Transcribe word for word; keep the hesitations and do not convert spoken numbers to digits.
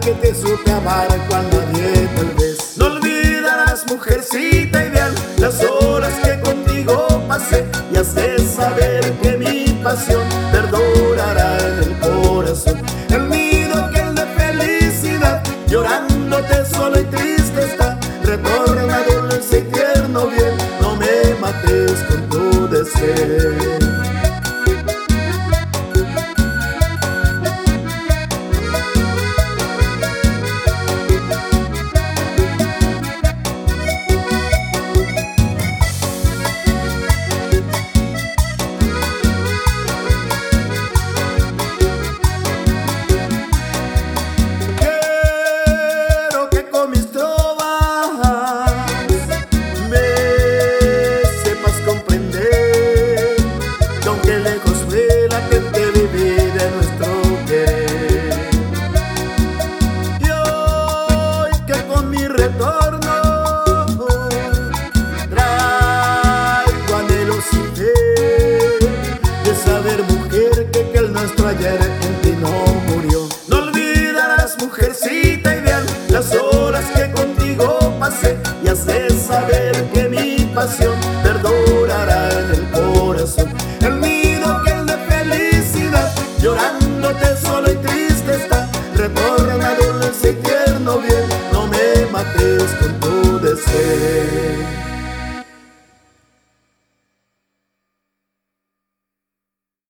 que te supe amar cual nadie tal vez. No olvidarás, mujercita ideal, las horas que contigo pasé, y has de saber que mi pasión perdurará en el corazón. El nido que el de felicidad, llorándote solo y triste está. Retorna dulce y tierno bien, no me mates con tu deseo. Ayer en ti no murió. No olvidarás, mujercita ideal, las horas que contigo pasé, y has de saber que mi pasión